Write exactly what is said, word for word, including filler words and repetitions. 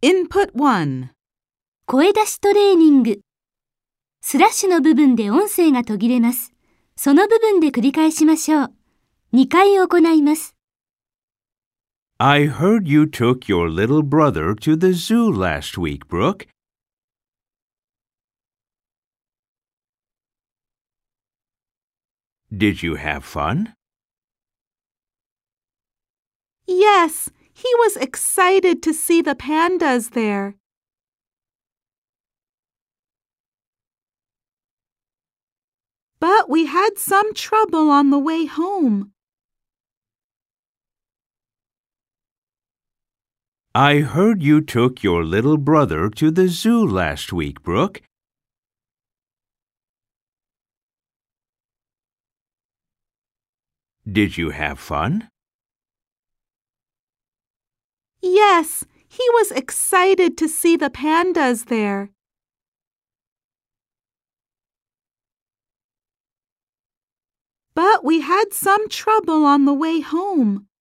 Input one. 声出しトレーニング。スラッシュの部分で音声が途切れます。その部分で繰り返しましょう。にかい行います。 I heard you took your little brother to the zoo last week, Brooke. Did you have fun? Yes, he was excited to see the pandas there. But we had some trouble on the way home. I heard you took your little brother to the zoo last week, Brooke. Did you have fun? Yes, he was excited to see the pandas there. But we had some trouble on the way home.